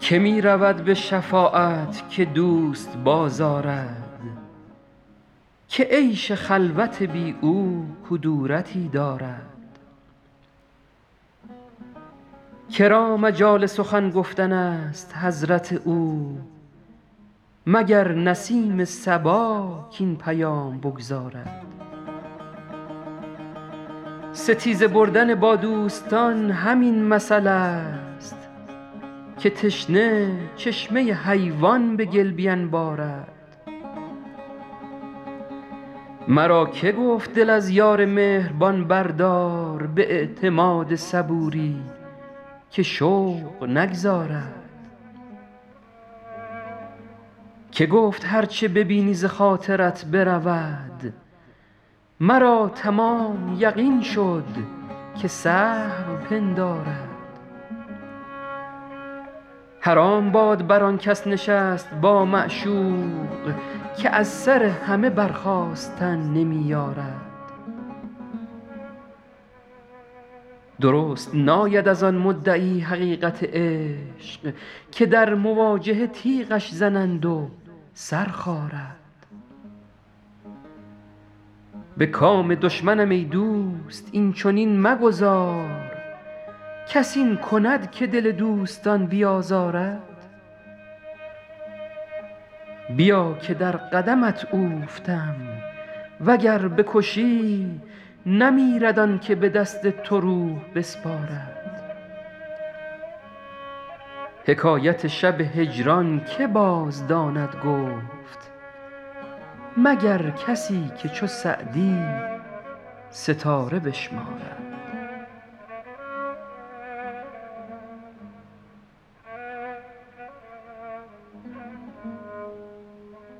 که می رود به شفاعت که دوست باز آرد، که عیش خلوت بی او کدورتی دارد. کرا مجال سخن گفتن است حضرت او، مگر نسیم صبا کاین پیام بگزارد. ستیزه بردن با دوستان همین مثل است، که تشنه چشمه حیوان به گل بینبارد. مرا که گفت دل از یار مهربان بردار، به اعتماد صبوری که شوق نگذارد. که گفت هر چه ببینی ز خاطرت برود، مرا تمام یقین شد که سهو پندارد. حرام باد بر آن کس نشست با معشوق، که از سر همه برخاستن نمی یارد. درست ناید از آن مدعی حقیقت عشق، که در مواجهه تیغش زنند و سر خارد. به کام دشمنم ای دوست این چنین مگذار، کس این کند که دل دوستان بیازارد. بیا که در قدمت اوفتم، وگر بکشی نمیرد آن که به دست تو روح بسپارد. حکایت شب هجران که باز داند گفت، مگر کسی که چو سعدی ستاره بشمارد.